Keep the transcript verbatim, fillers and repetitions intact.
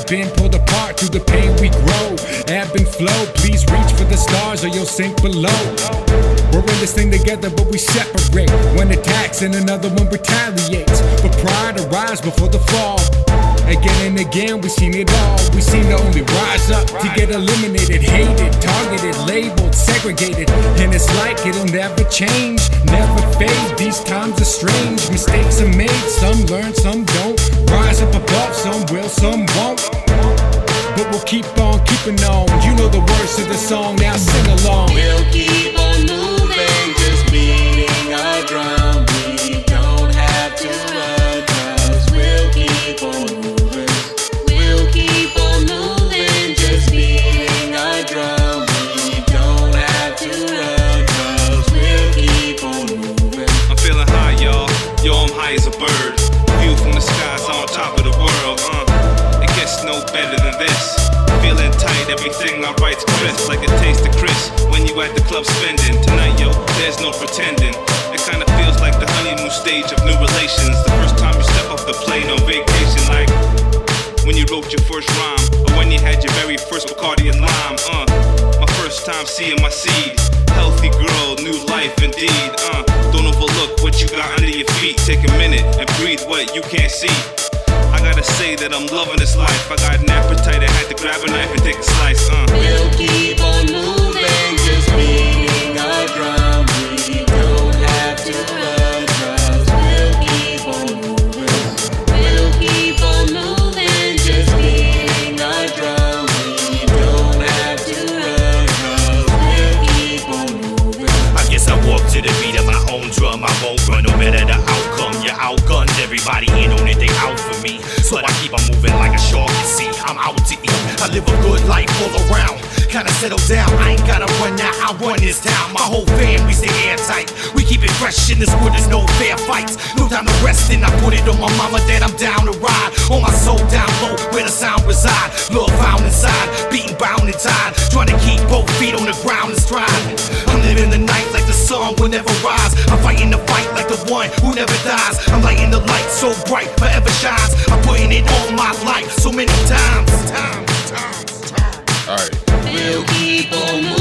been pulled apart. Through the pain we grow, ebb and flow. Please reach for the stars or you'll sink below. We're in this thing together, but we separate. One attacks and another one retaliates. But pride arrives before the fall. Again and again, we've seen it all. We seem to only rise up to get eliminated, hated, targeted, labeled, segregated. And it's like it'll never change, never fade. These times are strange. Mistakes are made, some learn, some don't. Rise up above, some will, some won't. But we'll keep on keeping on. You know the words to the song, now sing along. We'll keep on moving, just beating our drum. We don't have to run, 'cause we'll keep on moving. We'll keep on moving, just beating our drum. We don't have to run, 'cause we'll keep on moving. I'm feeling high, y'all. Yo, I'm high as a bird. View from the skies on top of the world. Uh, it gets no better than this. Feeling tight, everything I write's crisp, like a taste of crisp when you at the club spending. Tonight, yo, there's no pretending. It kinda feels like the honeymoon stage of new relations. The first time you step off the plane on vacation, like when you wrote your first rhyme, or when you had your very first Bacardi and lime. Uh, my first time seeing my seed. Healthy girl, new life indeed. Uh, don't overlook what you got under your feet. Take a minute and breathe what you can't see. I gotta say that I'm loving this life. I got an appetite, I had to grab a knife and take a slice. Uh. We'll keep on moving, just beating our drum. We don't have to run, 'cause we'll keep on moving. We'll keep on moving, just beating our drum. We don't have to run, 'cause we'll keep on moving. I guess I walk to the beat of my own drum. I won't run no matter the outcome. You're outgunned, everybody in on it, they out for me. So I keep on moving like a shark at sea. I'm out to eat. I live a good life all around. Kinda settle down. I ain't gotta run now. I run this town. My whole family stay airtight. We keep it fresh in this wood. There's no fair fights. No time to rest. And I put it on my mama that I'm down to ride. On my soul down low where the sound reside. Love found inside. Beating bound and tied. Trying to keep both feet on the ground and stride. I'm living the night like the sun will never rise. I'm fighting the fight like the one who never dies. I'm lighting the light so bright forever shines. I'm putting it on my life so many times. Times, times, times. All right. We'll keep on moving.